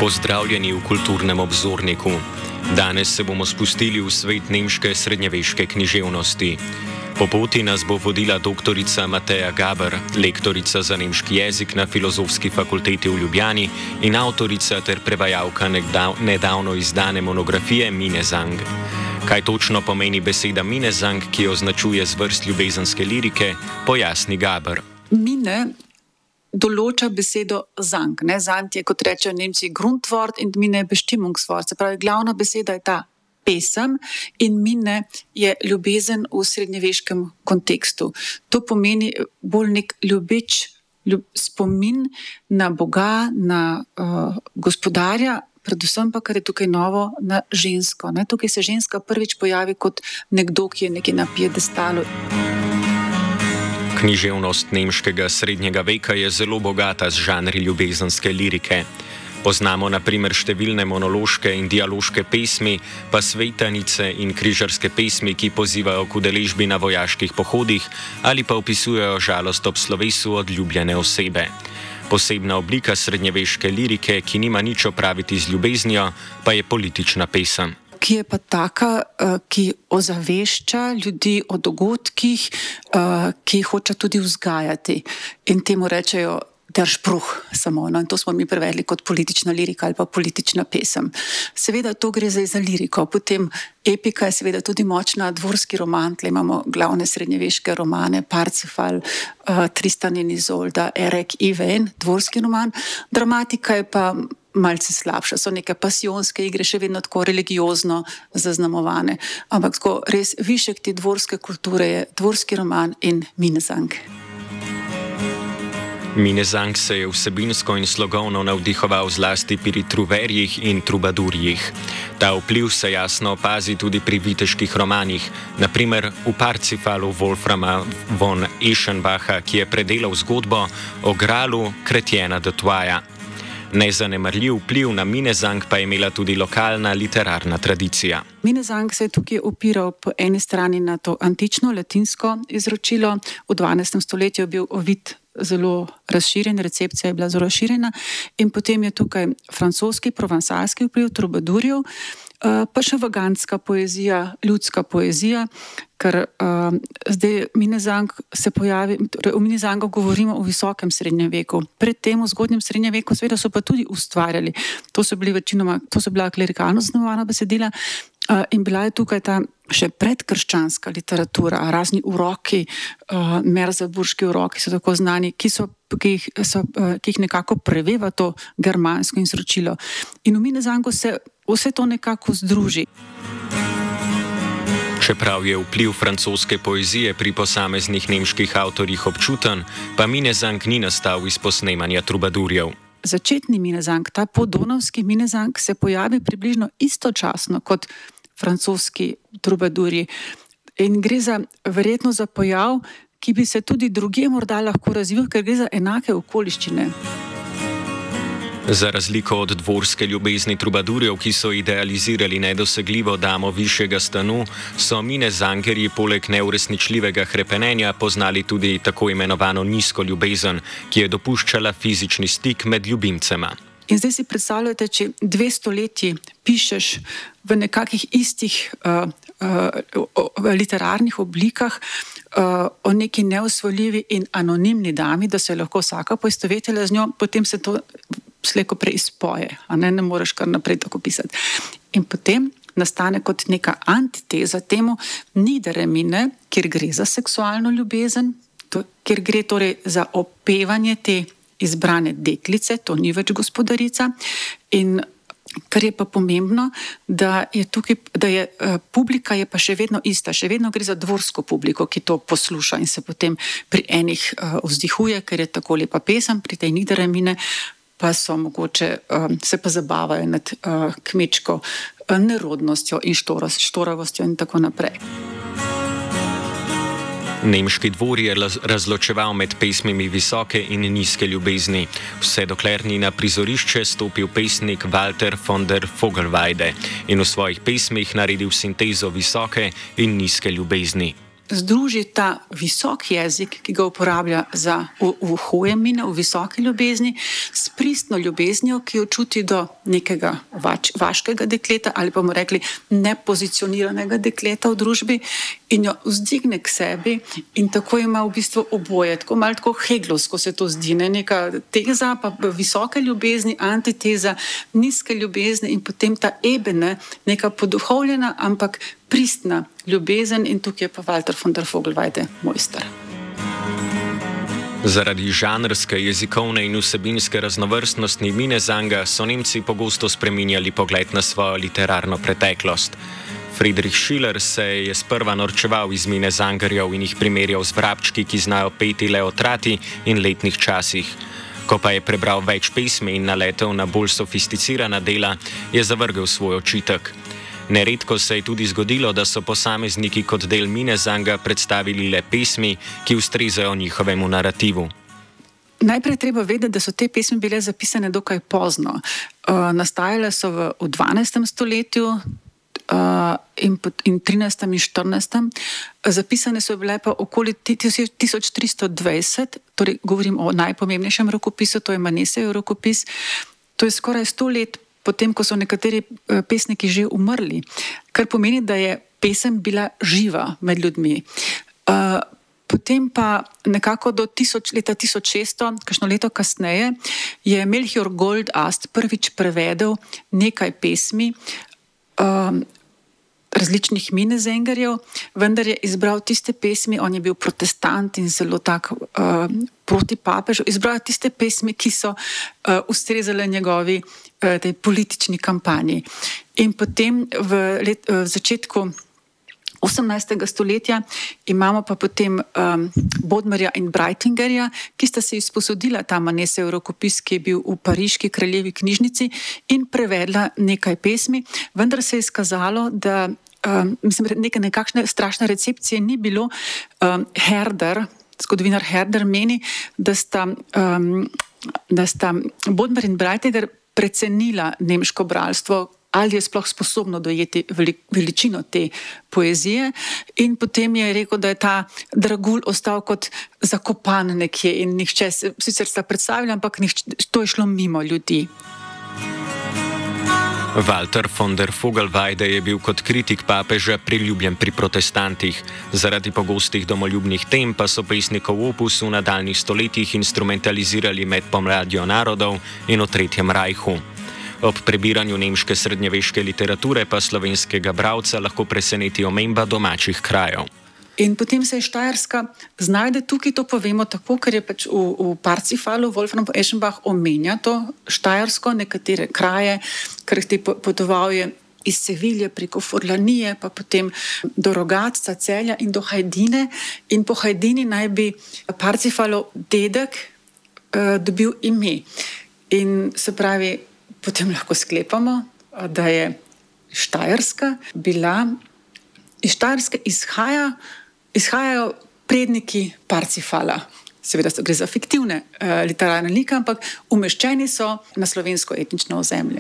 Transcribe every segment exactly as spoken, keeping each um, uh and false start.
Pozdravljeni v kulturnem obzorniku. Danes se bomo spustili v svet nemške srednjeveške književnosti. Po poti nas bo vodila doktorica Mateja Gaber, lektorica za nemški jezik na Filozofski fakulteti v Ljubljani in avtorica ter prevajalka nedavno izdane monografije Minnesang. Kaj točno pomeni beseda Minnesang, ki označuje zvrst ljubezenske lirike, pojasni Gaber. Mine določa besedo Sang. Ne? Sang je, kot rečejo Nemci, Grundwort in Mine je Bestimmungswort. Se pravi, glavna beseda je ta pesem in Mine je ljubezen v srednjeveškem kontekstu. To pomeni bolj nek ljubeč ljub, spomin na Boga, na uh, gospodarja, predvsem pa, kar je tukaj novo, na žensko. Ne? Tukaj se ženska prvič pojavi kot nekdo, ki je nekje na piedestalu. Književnost nemškega srednjega veka je zelo bogata z žanri ljubezenske lirike. Poznamo na primer številne monološke in dialoške pesmi, pa svetanice in križarske pesmi, ki pozivajo k udeležbi na vojaških pohodih ali pa opisujejo žalost ob slovesu od ljubljene osebe. Posebna oblika srednjeveške lirike, ki nima nič opraviti z ljubeznijo, pa je politična pesem. Ki je pa taka, ki ozavešča ljudi o dogodkih, ki hoče tudi vzgajati. In temu rečejo der Spruch samo. No? In to smo mi prevedli kot politična lirika ali pa politična pesem. Seveda to gre zdaj za liriko. Potem epika je seveda tudi močna, dvorski roman. Tle imamo glavne srednjeveške romane, Parsifal, Tristan in Izolda, Erek, Iven, dvorski roman. Dramatika je pa malce slabša, so neke pasijonske igre, še vedno tako religiozno zaznamovane. Ampak tako res višek te dvorske kulture je dvorski roman in Minnesang. Minnesang se je vsebinsko in slogovno navdihoval zlasti pri truverjih in trubadurjih. Ta vpliv se jasno opazi tudi pri viteških romanih, na primer v Parzifalu Wolframa von Eschenbacha, ki je predelal zgodbo o gralu Kretjena de Troyes. Nezanemarljiv vpliv na Minnesang pa je imela tudi lokalna literarna tradicija. Minnesang se je tukaj opiral po eni strani na to antično latinsko izročilo. V dvanajstem stoletju je bil Ovid zelo razširjen, recepcija je bila zelo razširjena in potem je tukaj francoski, provansalski vpliv trubadurjev, pa še vagantska poezija, ljudska poezija, ker uh, zdaj Minnesang se pojavi, torej v Minnesangu govorimo o visokem srednjem veku. Pred tem v zgodnjem srednjem veku seveda so pa tudi ustvarjali. To so bili večinoma, to so bila klerikalno zaznamovana besedila uh, in bila je tukaj ta še predkrščanska literatura, razni uroki, uh, merseburški uroki so tako znani, ki so Ki jih, so, ki jih nekako preveva to germansko izročilo. In v Minnesangu se vse to nekako združi. Čeprav je vpliv francoske poezije pri posameznih nemških avtorjih občuten, pa Minnesang ni nastal iz posnemanja trubadurjev. Začetni Minnesang, ta podonavski Minnesang, se pojavi približno istočasno kot francoski trubadurji. In gre za, verjetno za pojav, ki bi se tudi drugje morda lahko razvil, ker gre za enake okoliščine. Za razliko od dvorske ljubezni trubadurjev, ki so idealizirali nedosegljivo damo višjega stanu, so Minnesangerji poleg neuresničljivega hrepenenja poznali tudi tako imenovano nizko ljubezen, ki je dopuščala fizični stik med ljubimcema. In zdaj si predstavljate, če dve stoletji pišeš v nekakih istih uh, uh, literarnih oblikah uh, o neki neosvojljivi in anonimni dami, da se je lahko vsaka poistovetila z njo, potem se to slejko preizpoje, a ne, ne moreš kar naprej tako pisati. In potem nastane kot neka antiteza temu Niedere Minne, kjer gre za seksualno ljubezen, to, kjer gre torej za opevanje te izbrane deklice, to ni več gospodarica. In kar je pa pomembno, da je tukaj, da je uh, publika je pa še vedno ista, še vedno gre za dvorsko publiko, ki to posluša in se potem pri enih uh, vzdihuje, ker je tako lepa pesem, pri tej Niedere Minne pa so mogoče, uh, se pa zabavajo nad uh, kmečko uh, nerodnostjo in štoravostjo in tako naprej. Nemški dvor je razločeval med pesmimi visoke in nizke ljubezni, vse dokler ni na prizorišče stopil pesnik Walter von der Vogelweide in v svojih pesmih naredil sintezo visoke in nizke ljubezni. združi ta visok jezik, ki ga uporablja za uhoje mine v visoki ljubezni, s pristno ljubeznijo, ki jo čuti do nekega vač, vaškega dekleta ali pa bomo rekli nepozicioniranega dekleta v družbi in jo vzdigne k sebi in tako ima v bistvu oboje, tako malo tako heglovsko se to zdi, ne? Neka teza, pa visoke ljubezni, antiteza, nizke ljubezni in potem ta ebene, neka poduhovljena, ampak pristna ljubezen in tukaj je pa Walter von der Vogelweide mojster. Zaradi žanrske, jezikovne in vsebinske raznovrstnosti Minnesanga so Nemci pogosto spreminjali pogled na svojo literarno preteklost. Friedrich Schiller se je sprva norčeval iz Minnesangerjev in jih primerjal z vrabčki, ki znajo peti le o trati in letnih časih. Ko pa je prebral več pesmi in naletel na bolj sofisticirana dela, je zavrgel svoj očitek. Neredko se je tudi zgodilo, da so posamezniki kot del Minnesanga predstavili le pesmi, ki ustrezajo njihovemu narativu. Najprej treba vedeti, da so te pesmi bile zapisane dokaj pozno. Uh, nastajale so v, v dvanajstem stoletju uh, in, in trinajstem in štirinajstem. Zapisane so bile pa okoli tisoč tristo dvajset, torej govorim o najpomembnejšem rokopisu, to je Manesejev rokopis. To je skoraj sto let potem, ko so nekateri pesniki že umrli, kar pomeni, da je pesem bila živa med ljudmi. Potem pa nekako do tisoč, leta tisoč šeststo, kakšno leto kasneje, je Melchior Goldast prvič prevedel nekaj pesmi različnih Minnesangerjev, vendar je izbral tiste pesmi, on je bil protestant in zelo tak uh, proti papežu, izbral tiste pesmi, ki so uh, ustrezale njegovi uh, tej politični kampanji. In potem v, let, uh, v začetku osemnajstega stoletja imamo pa potem um, Bodmerja in Breitingerja, ki sta se izposodila ta Manesejev rokopis, ki je bil v pariški kraljevi knjižnici in prevedla nekaj pesmi, vendar se je izkazalo, da um, mislim, neke nekakšne strašne recepcije ni bilo. Um, Herder, zgodovinar Herder meni, da sta, um, da sta Bodmer in Breitinger precenila nemško bralstvo, ali je sploh sposobno dojeti veličino te poezije, in potem je rekel, da je ta dragulj ostal kot zakopan nekje in nihče, sicer sta predstavili, ampak nihče, to je šlo mimo ljudi. Walter von der Vogelweide je bil kot kritik papeža priljubljen pri protestantih. Zaradi pogostih domoljubnih tem pa so pesnikov opus v nadaljnjih stoletjih instrumentalizirali med pomladjo narodov in o Tretjem rajhu. Ob prebiranju nemške srednjeveške literature pa slovenskega bralca lahko preseneti omemba domačih krajev. In potem se je Štajerska znajde tukaj, to povemo tako, ker je pač v, v Parzifalu Wolfram von Eschenbach omenja to Štajersko, nekatere kraje, ker te potoval je iz Sevilje preko Furlanije, pa potem do Rogatca, Celja in do Hajdine. In po Hajdini naj bi Parzifalov dedek uh, dobil ime. In se pravi, potem lahko sklepamo, da je Štajerska bila, iz Štajerske izhaja, izhajajo predniki Parzifala. Seveda gre za fiktivne uh, literarne like, ampak umeščeni so na slovensko etnično ozemlje.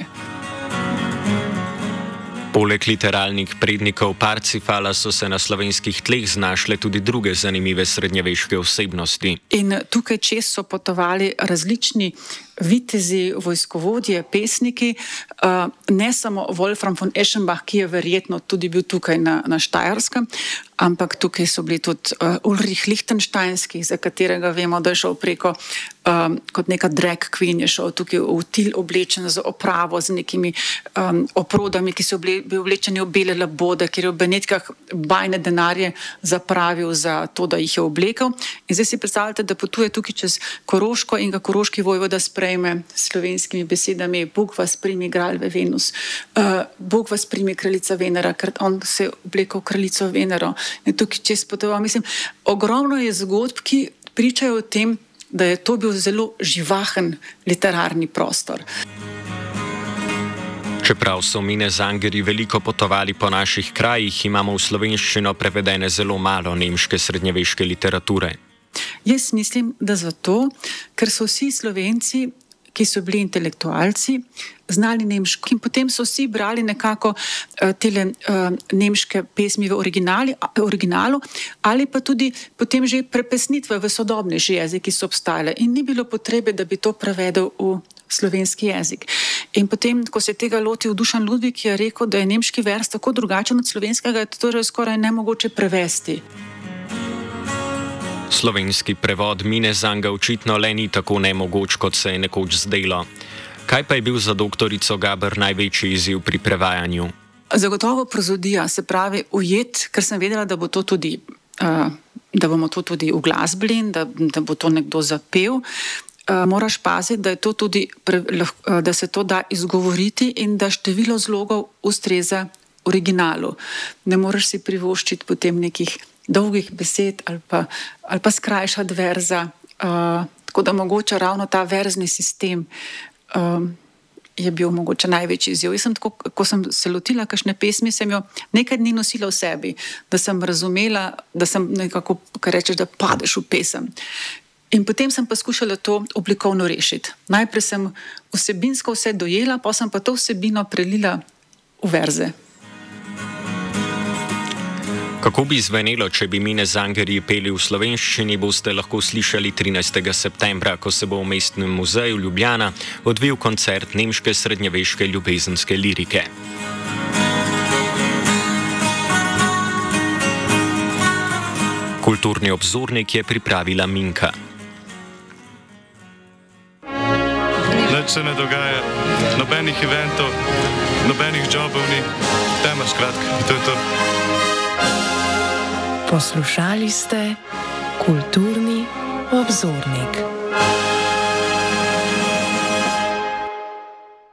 Poleg literarnih prednikov Parzifala so se na slovenskih tleh znašle tudi druge zanimive srednjeveške osebnosti. In tukaj čez so potovali različni vitezi, vojskovodje, pesniki, ne samo Wolfram von Eschenbach, ki je verjetno tudi bil tukaj na, na Štajerskem, ampak tukaj so bili tudi uh, Ulrich Lichtensteinski, za katerega vemo, da je šel preko um, kot neka drag queen, je šel tukaj v til oblečen z opravo, z nekimi um, oprodami, ki so bili, bili oblečeni v bele labode, ker je v Benetkah bajne denarje zapravil za to, da jih je oblekel. In zdaj si predstavljate, da potuje tukaj čez Koroško in ga koroški vojvoda sprejme s slovenskimi besedami: Bog vas primi, kralj Venus, uh, Bog vas primi, kraljica Venera, ker on se je oblekel kraljico Venero. In tukaj čez potoval. Mislim, ogromno je zgodb, ki pričajo o tem, da je to bil zelo živahen literarni prostor. Čeprav so Minnesangerji veliko potovali po naših krajih, imamo v slovenščino prevedene zelo malo nemške srednjeveške literature. Jaz mislim, da zato, ker so vsi Slovenci, ki so bili intelektualci, znali nemško. In potem so vsi brali nekako uh, tele uh, nemške pesmi v originali, originalu ali pa tudi potem že prepesnitve v sodobnejši jezik, ki so obstajale. In ni bilo potrebe, da bi to prevedel v slovenski jezik. In potem, ko se je tega lotil Dušan Ludvik, je rekel, da je nemški vers tako drugačen od slovenskega, da je torej skoraj nemogoče prevesti. Slovenski prevod mine zanga očitno le ni tako nemogoč, kot se je nekoč zdelo. Kaj pa je bil za doktorico Gaber največji izziv pri prevajanju? Zagotovo prozodija, se pravi ujet, ker sem vedela, da bo to tudi, uh, da bomo to tudi uglasbili in da, da bo to nekdo zapel. Uh, moraš paziti, da, je to tudi pre, uh, da se to da izgovoriti in da število zlogov ustreza originalu. Ne moreš si privoščiti potem nekih dolgih besed ali pa, ali pa skrajšati verza. Uh, tako da mogoče ravno ta verzni sistem um, je bil mogoče največji izziv. Jaz sem tako, ko sem se lotila kakšne pesmi, sem jo nekaj dni nosila v sebi, da sem razumela, da sem nekako, kar rečeš, da padeš v pesem. In potem sem pa skušala to oblikovno rešiti. Najprej sem vsebinsko vse dojela, pa sem pa to vsebino prelila v verze. Kako bi zvenelo, če bi Mine Zangerji peli v slovenščini, boste lahko slišali trinajstega septembra, ko se bo v Mestnem muzeju Ljubljana odvil koncert nemške srednjeveške ljubezenske lirike. Kulturni obzornik je pripravila Minka. Nič se ne dogaja, nobenih eventov, nobenih jobov ni, tema skratka, to je to. Poslušali ste Kulturni obzornik.